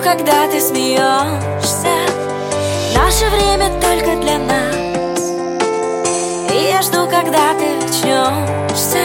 когда ты смеешься. Наше время только для нас, и я жду, когда ты очнешься.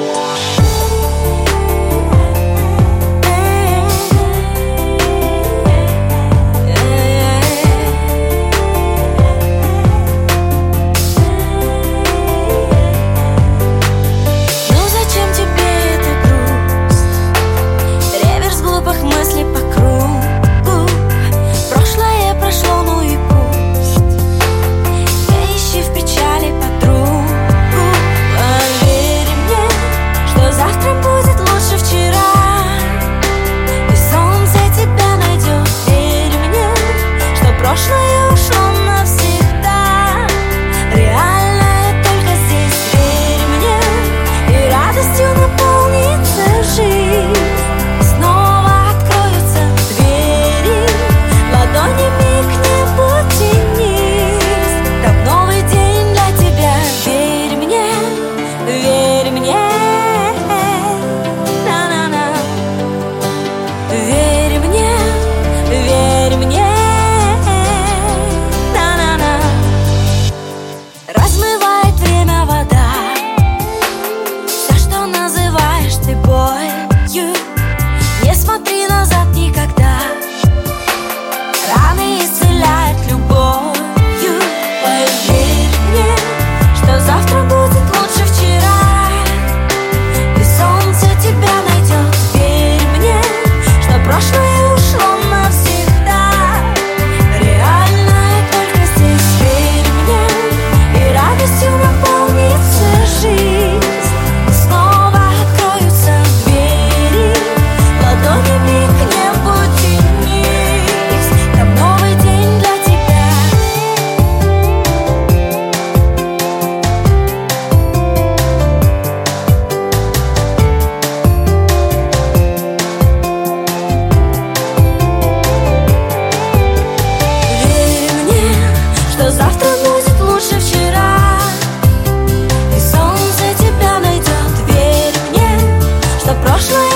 Прошлое ушло навсегда. Реальное только здесь. Верь мне, и радостью наполнится жизнь. Снова откроются двери, ладонями к небу тянись. Там новый день для тебя. Верь мне, верь мне. На-на-на. Верь мне, верь мне. Размывает время вода все, что называешь ты болью. Не смотри назад никогда. Раны исцеляет любовью. Поверь мне, что завтра будет лучше вчера, и солнце тебя найдет. Верь мне, что прошлое ушло навсегда. Реальное только здесь. Верь мне, и радостью наполнится жизнь. Снова откроются двери, ладонями к небу тянись. Там новый день для тебя. Верь мне, что завтра будет лучше вчера, и солнце тебя найдет. Верь мне, что прошлое